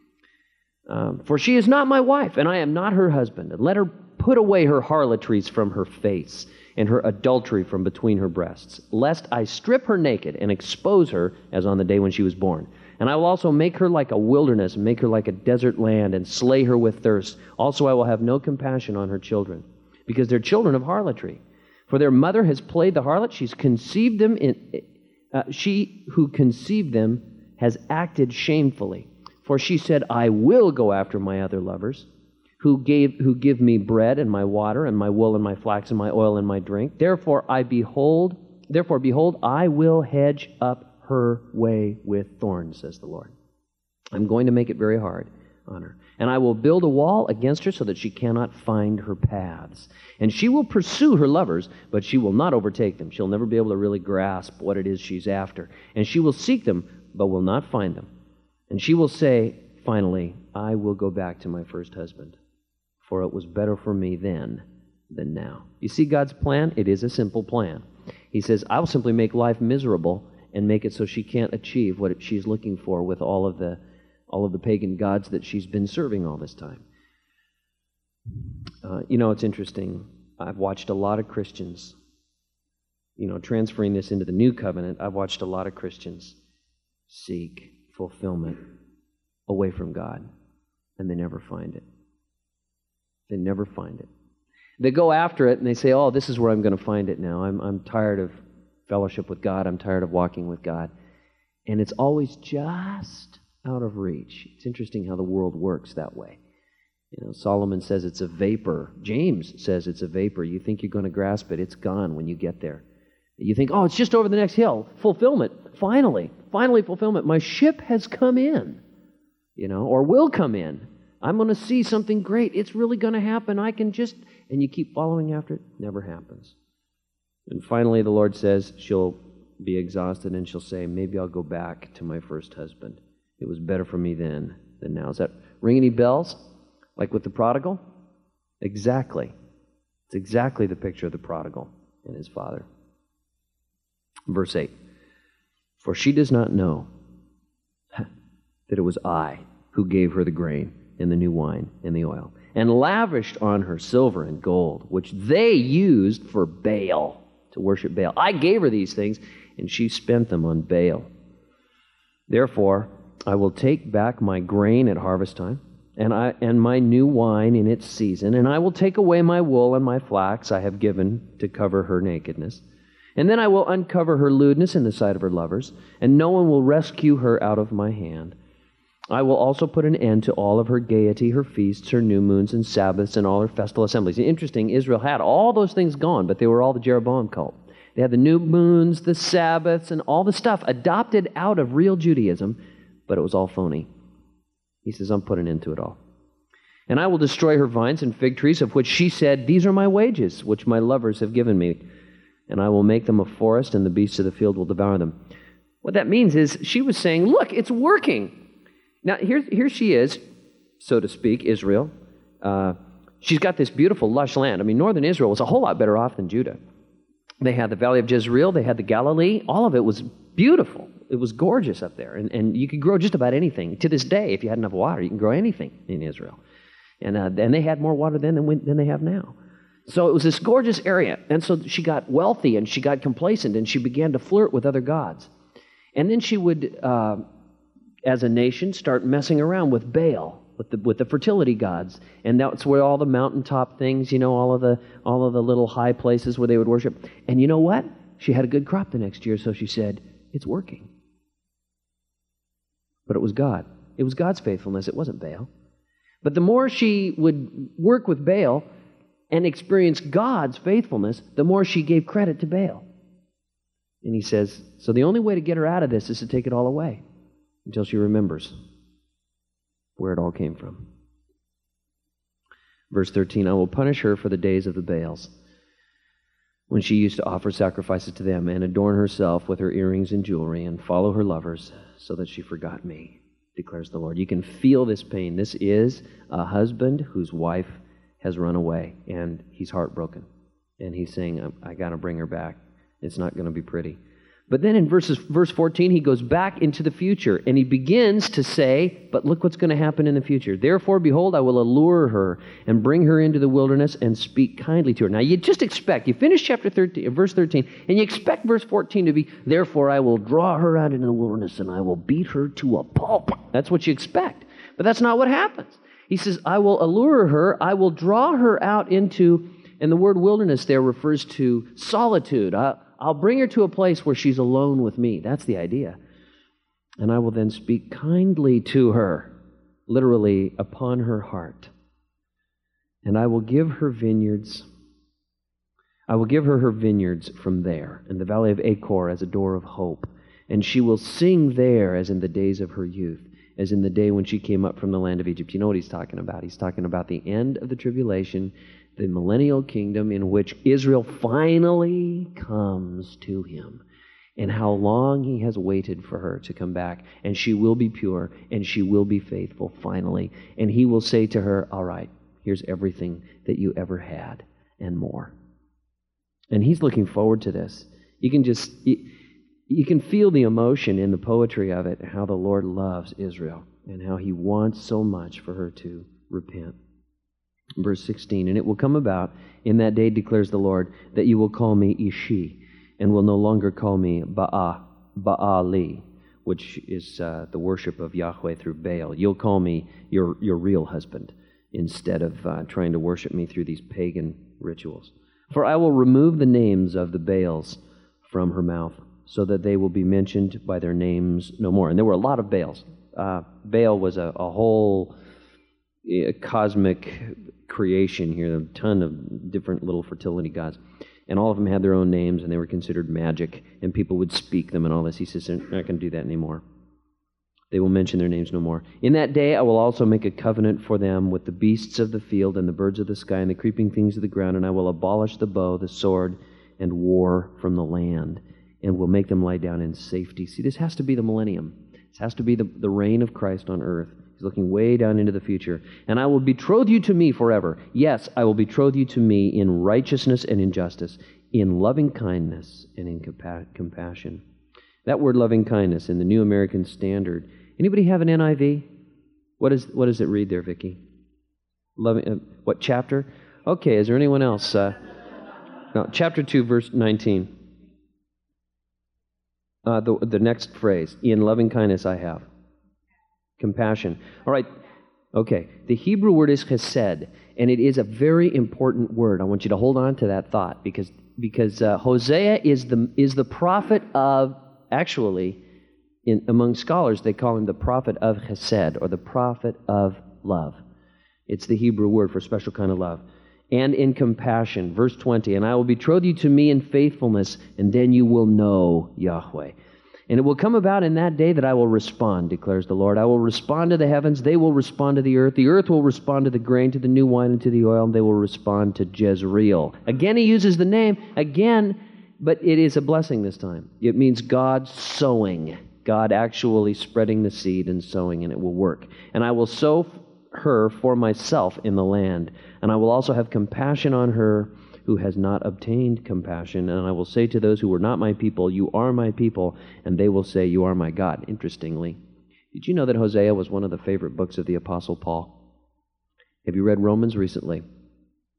For she is not my wife, and I am not her husband. And let her put away her harlotries from her face, and her adultery from between her breasts, lest I strip her naked and expose her as on the day when she was born. And I will also make her like a wilderness, and make her like a desert land, and slay her with thirst. Also I will have no compassion on her children, because they're children of harlotry. For their mother has played the harlot. She's conceived them. She who conceived them has acted shamefully. For she said, I will go after my other lovers, who give me bread and my water and my wool and my flax and my oil and my drink. Therefore behold, I will hedge up her way with thorns, says the Lord. I'm going to make it very hard on her. And I will build a wall against her so that she cannot find her paths. And she will pursue her lovers, but she will not overtake them. She'll never be able to really grasp what it is she's after. And she will seek them, but will not find them. And she will say, finally, I will go back to my first husband, for it was better for me then than now. You see God's plan? It is a simple plan. He says, I will simply make life miserable and make it so she can't achieve what she's looking for with all of the pagan gods that she's been serving all this time. It's interesting. I've watched a lot of Christians, transferring this into the new covenant, I've watched a lot of Christians seek fulfillment away from God, and they never find it. They never find it. They go after it and they say, oh, this is where I'm going to find it now. I'm tired of fellowship with God. I'm tired of walking with God. And it's always just out of reach. It's interesting how the world works that way. Solomon says it's a vapor. James says it's a vapor. You think you're going to grasp it, it's gone when you get there. You think, oh, it's just over the next hill. Fulfillment. Finally fulfillment. My ship has come in, or will come in. I'm going to see something great. It's really going to happen. And you keep following after it. Never happens. And finally, the Lord says she'll be exhausted and she'll say, maybe I'll go back to my first husband. It was better for me then than now. Does that ring any bells? Like with the prodigal? Exactly. It's exactly the picture of the prodigal and his father. Verse 8. For she does not know that it was I who gave her the grain and the new wine and the oil, and lavished on her silver and gold, which they used for Baal, to worship Baal. I gave her these things, and she spent them on Baal. Therefore, I will take back my grain at harvest time, and my new wine in its season, and I will take away my wool and my flax I have given to cover her nakedness. And then I will uncover her lewdness in the sight of her lovers, and no one will rescue her out of my hand. I will also put an end to all of her gaiety, her feasts, her new moons and Sabbaths, and all her festival assemblies. Interesting, Israel had all those things gone, but they were all the Jeroboam cult. They had the new moons, the Sabbaths, and all the stuff adopted out of real Judaism, but it was all phony. He says, I'm putting an end to it all. And I will destroy her vines and fig trees, of which she said, these are my wages, which my lovers have given me. And I will make them a forest, and the beasts of the field will devour them. What that means is she was saying, look, it's working. Now, here she is, so to speak, Israel. She's got this beautiful, lush land. I mean, northern Israel was a whole lot better off than Judah. They had the Valley of Jezreel. They had the Galilee. All of it was beautiful. It was gorgeous up there. And you could grow just about anything. To this day, if you had enough water, you can grow anything in Israel. And they had more water then than they have now. So it was this gorgeous area. And so she got wealthy and she got complacent and she began to flirt with other gods. And then she would, as a nation, start messing around with Baal, with the fertility gods, and that's where all the mountaintop things, all of the little high places where they would worship. And you know what? She had a good crop the next year, so she said, "It's working." But it was God. It was God's faithfulness. It wasn't Baal. But the more she would work with Baal and experience God's faithfulness, the more she gave credit to Baal. And he says, so the only way to get her out of this is to take it all away until she remembers where it all came from. Verse 13, I will punish her for the days of the Baals, when she used to offer sacrifices to them and adorn herself with her earrings and jewelry and follow her lovers, so that she forgot me, declares the Lord. You can feel this pain. This is a husband whose wife has run away, and he's heartbroken. And he's saying, I got to bring her back. It's not going to be pretty. But then in verse 14, he goes back into the future, and he begins to say, but look what's going to happen in the future. Therefore, behold, I will allure her and bring her into the wilderness and speak kindly to her. Now, you just expect, you finish chapter 13, verse 13, and you expect verse 14 to be, therefore, I will draw her out into the wilderness and I will beat her to a pulp. That's what you expect. But that's not what happens. He says, I will allure her, I will draw her out into, and the word wilderness there refers to solitude. I'll bring her to a place where she's alone with me. That's the idea. And I will then speak kindly to her, literally upon her heart. And I will give her vineyards. I will give her vineyards from there, and the valley of Achor as a door of hope. And she will sing there as in the days of her youth, as in the day when she came up from the land of Egypt. You know what he's talking about? He's talking about the end of the tribulation, the millennial kingdom in which Israel finally comes to him, and how long he has waited for her to come back, and she will be pure, and she will be faithful finally, and he will say to her, all right, here's everything that you ever had and more. And he's looking forward to this. You can feel the emotion in the poetry of it, how the Lord loves Israel and how he wants so much for her to repent. Verse 16, and it will come about in that day, declares the Lord, that you will call me Ishi, and will no longer call me Baali, which is the worship of Yahweh through Baal. You'll call me your real husband, instead of trying to worship me through these pagan rituals. For I will remove the names of the Baals from her mouth, so that they will be mentioned by their names no more. And there were a lot of Baals. Baal was a whole cosmic creation here, a ton of different little fertility gods. And all of them had their own names, and they were considered magic, and people would speak them and all this. He says, they're not going to do that anymore. They will mention their names no more. In that day I will also make a covenant for them with the beasts of the field and the birds of the sky and the creeping things of the ground, and I will abolish the bow, the sword, and war from the land, and will make them lie down in safety. See, this has to be the millennium. This has to be the reign of Christ on earth. He's looking way down into the future. And I will betroth you to me forever. Yes, I will betroth you to me in righteousness and in justice, in loving kindness and in compassion. That word loving kindness in the New American Standard. Anybody have an NIV? What does it read there, Vicki? Loving, what chapter? Okay, is there anyone else? No, chapter 2, verse 19. The next phrase, in loving kindness I have. Compassion. All right. Okay. The Hebrew word is chesed, and it is a very important word. I want you to hold on to that thought because Hosea is the prophet of, actually, among scholars they call him the prophet of chesed, or the prophet of love. It's the Hebrew word for a special kind of love. And in compassion. Verse 20, and I will betroth you to me in faithfulness, and then you will know Yahweh. And it will come about in that day that I will respond, declares the Lord. I will respond to the heavens, they will respond to the earth will respond to the grain, to the new wine, and to the oil, and they will respond to Jezreel. Again, he uses the name, but it is a blessing this time. It means God sowing, God actually spreading the seed and sowing, and it will work. And I will sow her for myself in the land, and I will also have compassion on her who has not obtained compassion, and I will say to those who were not my people, you are my people, and they will say, you are my God. Interestingly, did you know that Hosea was one of the favorite books of the Apostle Paul? Have you read Romans recently?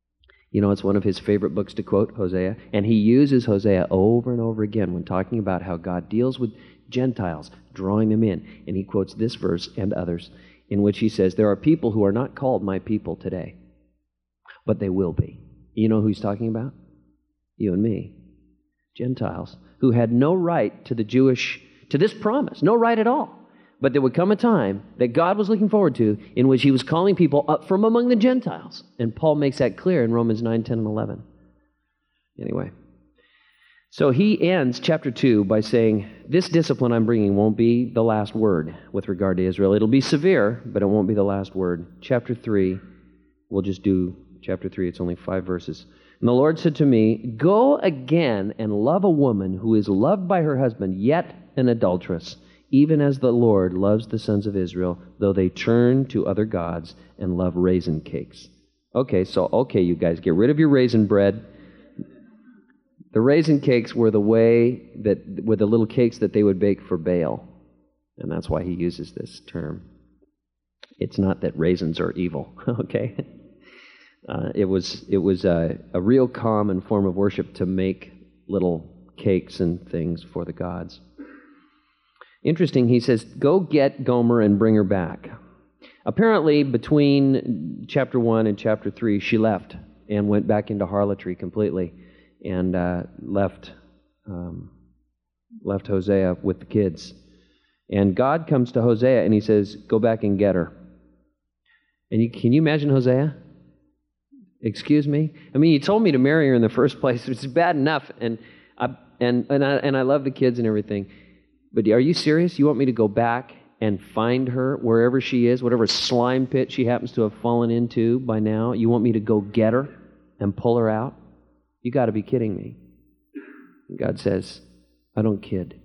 You know, it's one of his favorite books to quote, Hosea, and he uses Hosea over and over again when talking about how God deals with Gentiles, drawing them in. And he quotes this verse and others in which he says, there are people who are not called my people today, but they will be. You know who he's talking about? You and me. Gentiles who had no right to this promise, no right at all. But there would come a time that God was looking forward to in which he was calling people up from among the Gentiles. And Paul makes that clear in Romans 9, 10, and 11. Anyway, so he ends chapter 2 by saying, this discipline I'm bringing won't be the last word with regard to Israel. It'll be severe, but it won't be the last word. Chapter 3, we'll just do chapter 3. It's only 5 verses. And the Lord said to me, go again and love a woman who is loved by her husband, yet an adulteress, even as the Lord loves the sons of Israel, though they turn to other gods and love raisin cakes. Okay, you guys, get rid of your raisin bread. The raisin cakes were the little cakes that they would bake for Baal. And that's why he uses this term. It's not that raisins are evil, okay? It was a real common form of worship to make little cakes and things for the gods. Interesting, he says, go get Gomer and bring her back. Apparently, between chapter 1 and chapter 3, she left and went back into harlotry completely and left Hosea with the kids. And God comes to Hosea and he says, go back and get her. And can you imagine Hosea? Excuse me? I mean, you told me to marry her in the first place. It's bad enough. And I love the kids and everything. But are you serious? You want me to go back and find her wherever she is, whatever slime pit she happens to have fallen into by now? You want me to go get her and pull her out? You got to be kidding me. And God says, I don't kid.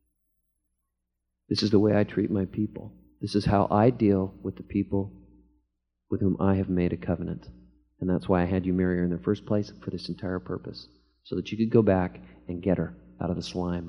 This is the way I treat my people. This is how I deal with the people with whom I have made a covenant. And that's why I had you marry her in the first place, for this entire purpose, so that you could go back and get her out of the slime.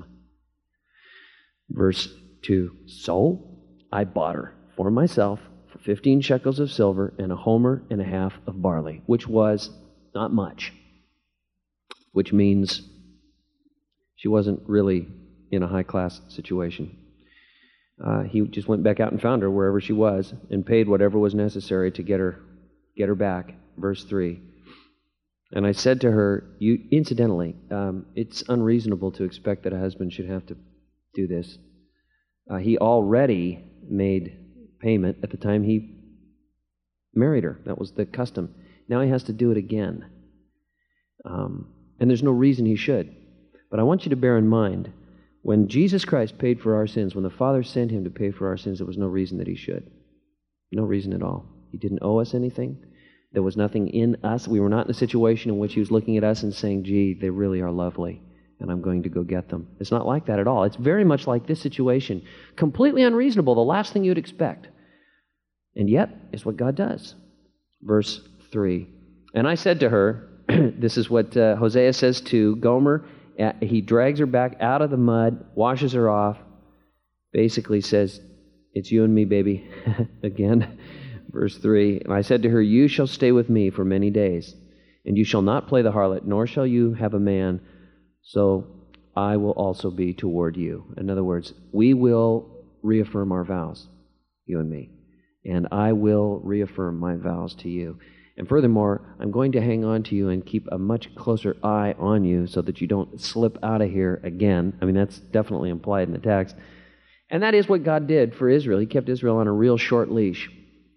Verse 2, so I bought her for myself for 15 shekels of silver and a homer and a half of barley, which was not much, which means she wasn't really in a high-class situation. He just went back out and found her wherever she was and paid whatever was necessary to get her back. Verse 3, and I said to her, incidentally, it's unreasonable to expect that a husband should have to do this. He already made payment at the time he married her. That was the custom. Now he has to do it again. And there's no reason he should. But I want you to bear in mind, when Jesus Christ paid for our sins, when the Father sent him to pay for our sins, there was no reason that he should. No reason at all. He didn't owe us anything. There was nothing in us. We were not in a situation in which he was looking at us and saying, gee, they really are lovely, and I'm going to go get them. It's not like that at all. It's very much like this situation. Completely unreasonable, the last thing you'd expect. And yet, it's what God does. Verse 3, and I said to her, this is what Hosea says to Gomer. He drags her back out of the mud, washes her off, basically says, it's you and me, baby, again. Verse 3, and I said to her, you shall stay with me for many days, and you shall not play the harlot, nor shall you have a man, so I will also be toward you. In other words, we will reaffirm our vows, you and me, and I will reaffirm my vows to you. And furthermore, I'm going to hang on to you and keep a much closer eye on you so that you don't slip out of here again. I mean, that's definitely implied in the text. And that is what God did for Israel. He kept Israel on a real short leash.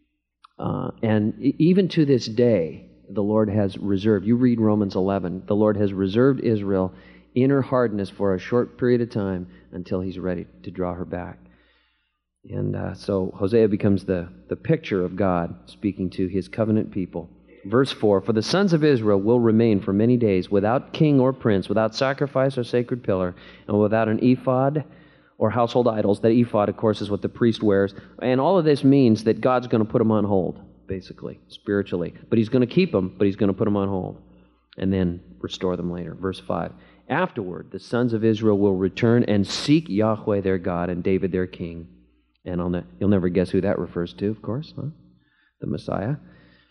And even to this day, the Lord has reserved, you read Romans 11, the Lord has reserved Israel in her hardness for a short period of time until he's ready to draw her back. And so Hosea becomes the picture of God speaking to his covenant people. Verse 4, for the sons of Israel will remain for many days without king or prince, without sacrifice or sacred pillar, and without an ephod or household idols. That ephod, of course, is what the priest wears. And all of this means that God's going to put them on hold, basically, spiritually. But he's going to keep them, but he's going to put them on hold and then restore them later. Verse 5, afterward, the sons of Israel will return and seek Yahweh their God and David their king. And you'll never guess who that refers to, of course, huh? The Messiah.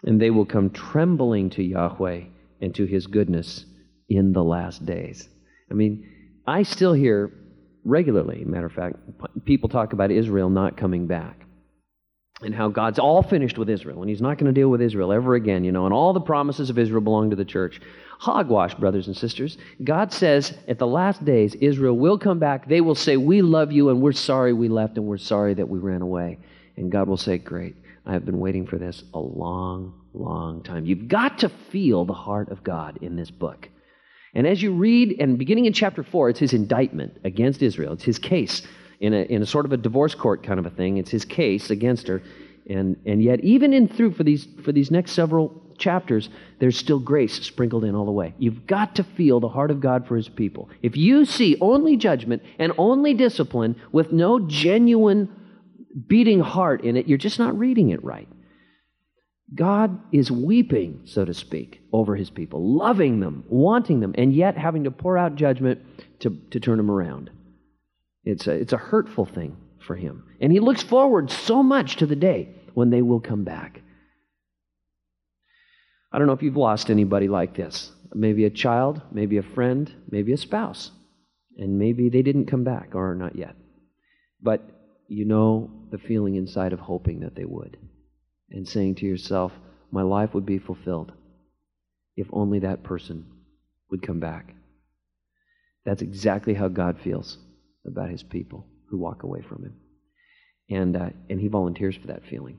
and they will come trembling to Yahweh and to His goodness in the last days. I mean, I still hear regularly, matter of fact, people talk about Israel not coming back and how God's all finished with Israel and He's not going to deal with Israel ever again, and all the promises of Israel belong to the church. Hogwash, brothers and sisters. God says at the last days, Israel will come back. They will say, we love you and we're sorry we left and we're sorry that we ran away. And God will say, great, I have been waiting for this a long, long time. You've got to feel the heart of God in this book. And as you read, and beginning in chapter 4, it's His indictment against Israel. It's His case in a sort of a divorce court kind of a thing. It's His case against her. And yet, even for these next several chapters, there's still grace sprinkled in all the way. You've got to feel the heart of God for His people. If you see only judgment and only discipline with no genuine beating heart in it, you're just not reading it right. God is weeping, so to speak, over His people, loving them, wanting them, and yet having to pour out judgment to turn them around. It's a hurtful thing for Him. And He looks forward so much to the day when they will come back. I don't know if you've lost anybody like this. Maybe a child, maybe a friend, maybe a spouse. And maybe they didn't come back, or not yet. But you know the feeling inside of hoping that they would. And saying to yourself, my life would be fulfilled if only that person would come back. That's exactly how God feels about His people who walk away from Him. And He volunteers for that feeling.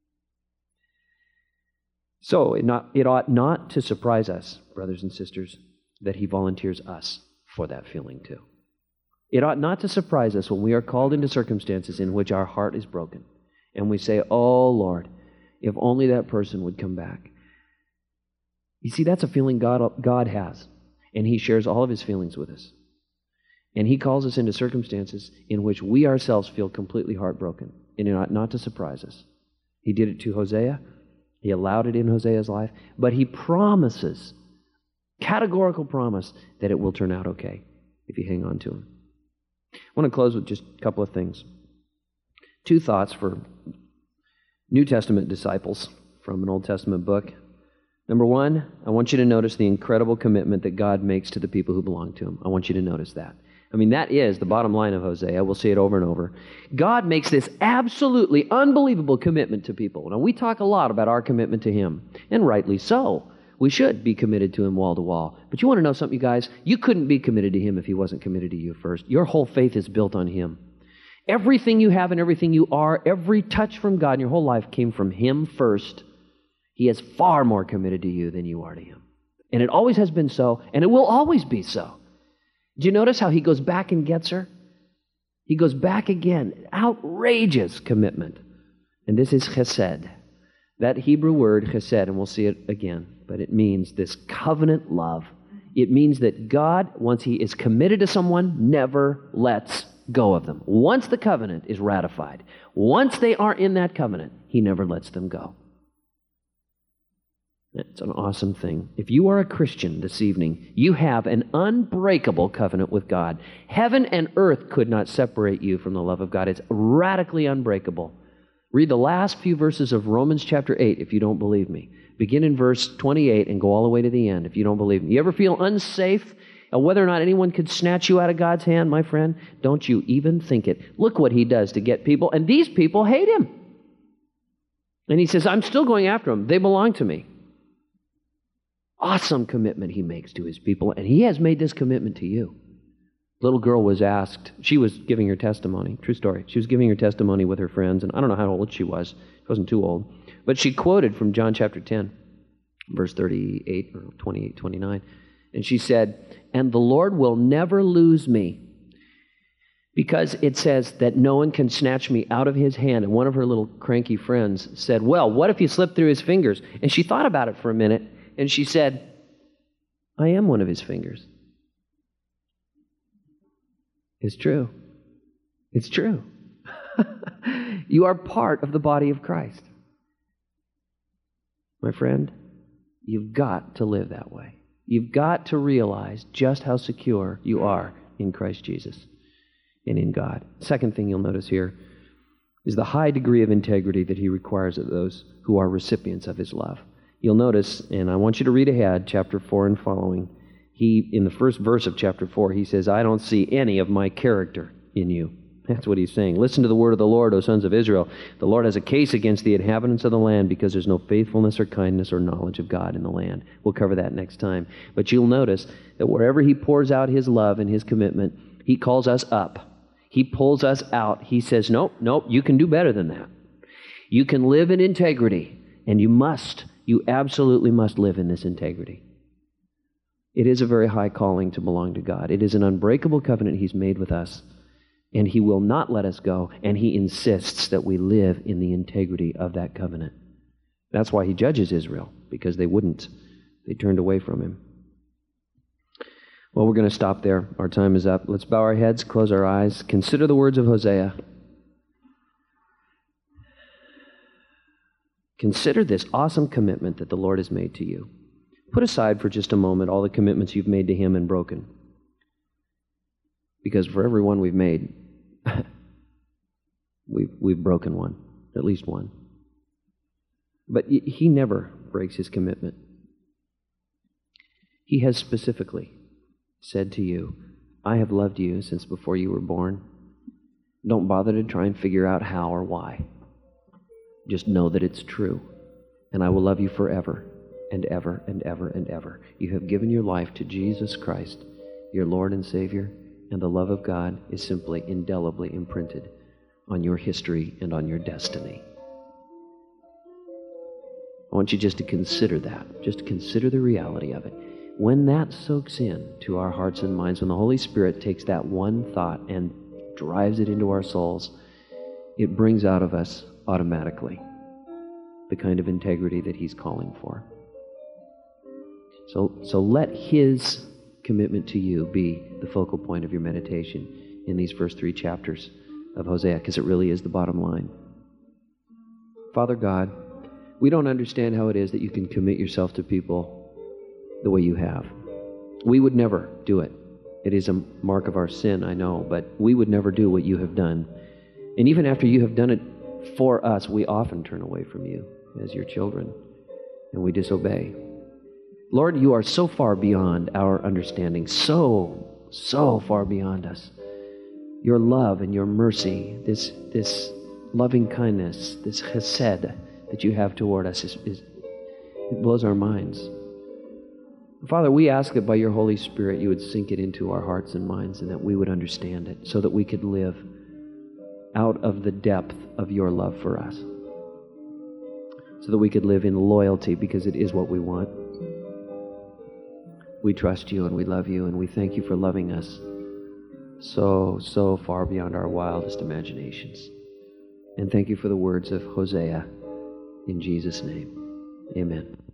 So it ought not to surprise us, brothers and sisters, that He volunteers us for that feeling too. It ought not to surprise us when we are called into circumstances in which our heart is broken and we say, oh Lord, if only that person would come back. You see, that's a feeling God has, and He shares all of His feelings with us. And He calls us into circumstances in which we ourselves feel completely heartbroken, and it ought not to surprise us. He did it to Hosea. He allowed it in Hosea's life, but He promises, categorical promise, that it will turn out okay if you hang on to Him. I want to close with just a couple of things. 2 thoughts for New Testament disciples from an Old Testament book. Number 1, I want you to notice the incredible commitment that God makes to the people who belong to Him. I want you to notice that. I mean, that is the bottom line of Hosea. We'll see it over and over. God makes this absolutely unbelievable commitment to people. Now, we talk a lot about our commitment to Him, and rightly so. We should be committed to Him wall to wall. But you want to know something, you guys? You couldn't be committed to Him if He wasn't committed to you first. Your whole faith is built on Him. Everything you have and everything you are, every touch from God in your whole life came from Him first. He is far more committed to you than you are to Him. And it always has been so, and it will always be so. Do you notice how He goes back and gets her? He goes back again. Outrageous commitment. And this is chesed. That Hebrew word, chesed, and we'll see it again, but it means this covenant love. It means that God, once He is committed to someone, never lets go of them. Once the covenant is ratified, once they are in that covenant, He never lets them go. It's an awesome thing. If you are a Christian this evening, you have an unbreakable covenant with God. Heaven and earth could not separate you from the love of God. It's radically unbreakable. Read the last few verses of Romans chapter 8 if you don't believe me. Begin in verse 28 and go all the way to the end if you don't believe me. You ever feel unsafe? Whether or not anyone could snatch you out of God's hand, my friend, don't you even think it. Look what He does to get people, and these people hate Him. And He says, I'm still going after them. They belong to me. Awesome commitment He makes to His people, and He has made this commitment to you. Little girl was asked, she was giving her testimony, true story. She was giving her testimony with her friends, and I don't know how old she was. She wasn't too old. But she quoted from John chapter 10, verse 38 or 28, 29. And she said, and the Lord will never lose me, because it says that no one can snatch me out of His hand. And one of her little cranky friends said, well, what if you slip through His fingers? And she thought about it for a minute, and she said, I am one of His fingers. It's true. It's true. You are part of the body of Christ. My friend, you've got to live that way. You've got to realize just how secure you are in Christ Jesus and in God. Second thing you'll notice here is the high degree of integrity that He requires of those who are recipients of His love. you'll notice, and I want you to read ahead, chapter 4 and following, in the first verse of chapter 4, he says, I don't see any of my character in you. That's what he's saying. Listen to the word of the Lord, O sons of Israel. The Lord has a case against the inhabitants of the land because there's no faithfulness or kindness or knowledge of God in the land. We'll cover that next time. But you'll notice that wherever he pours out his love and his commitment, he calls us up. He pulls us out. He says, nope, you can do better than that. You can live in integrity, and you absolutely must live in this integrity. It is a very high calling to belong to God. It is an unbreakable covenant he's made with us. And he will not let us go, and he insists that we live in the integrity of that covenant. That's why he judges Israel, because they wouldn't. They turned away from him. Well, we're going to stop there. Our time is up. Let's bow our heads, close our eyes, consider the words of Hosea. Consider this awesome commitment that the Lord has made to you. Put aside for just a moment all the commitments you've made to him and broken. Because for every one we've made, we've broken one, at least one. But he never breaks his commitment. He has specifically said to you, I have loved you since before you were born. Don't bother to try and figure out how or why. Just know that it's true. And I will love you forever and ever and ever and ever. You have given your life to Jesus Christ, your Lord and Savior, and the love of God is simply indelibly imprinted on your history and on your destiny. I want you just to consider that. Just consider the reality of it. When that soaks in to our hearts and minds, when the Holy Spirit takes that one thought and drives it into our souls, it brings out of us automatically the kind of integrity that he's calling for. So let his commitment to you be the focal point of your meditation in these first 3 chapters of Hosea, because it really is the bottom line. Father God, we don't understand how it is that you can commit yourself to people the way you have. We would never do it. It is a mark of our sin, I know, but we would never do what you have done. And even after you have done it for us, we often turn away from you as your children, and we disobey. Lord, you are so far beyond our understanding, so far beyond us. Your love and your mercy, this loving kindness, this chesed that you have toward us, it blows our minds. Father, we ask that by your Holy Spirit you would sink it into our hearts and minds and that we would understand it so that we could live out of the depth of your love for us. So that we could live in loyalty because it is what we want. We trust you and we love you and we thank you for loving us so far beyond our wildest imaginations. And thank you for the words of Hosea in Jesus' name. Amen.